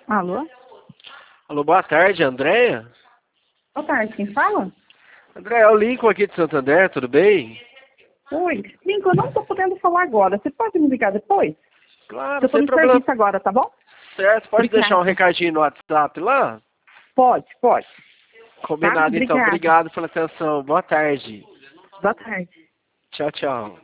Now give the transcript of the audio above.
Alô? Alô, boa tarde, Andréia? Boa tarde, quem fala? Andréia, é o Lincoln aqui de Santander, tudo bem? Oi. Lincoln, eu não tô podendo falar agora. Você pode me ligar depois? Claro, Eu tô sem no problema. serviço agora, tá bom? Certo, pode deixar um Obrigada. recadinho no WhatsApp lá? Pode. Tá? Combinado então, Obrigada. obrigado pela atenção, boa tarde. Boa tarde. Tchau, tchau.